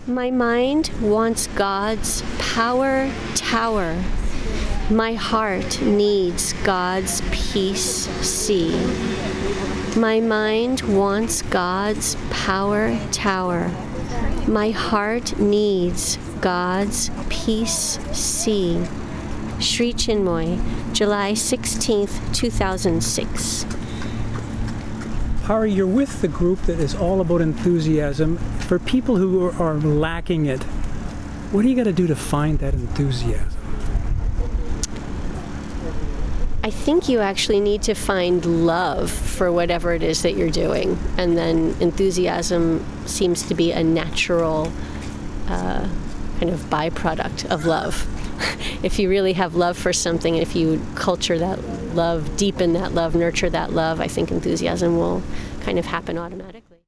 My mind wants God's power tower. My heart needs God's peace sea. My mind wants God's power tower. My heart needs God's peace sea. Sri Chinmoy, July 16th, 2006. Hari, you're with the group that is all about enthusiasm. For people who are lacking it, what do you got to do to find that enthusiasm? I think you actually need to find love for whatever it is that you're doing. And then enthusiasm seems to be a natural kind of byproduct of love. If you really have love for something, if you culture that love, deepen that love, nurture that love, I think enthusiasm will kind of happen automatically.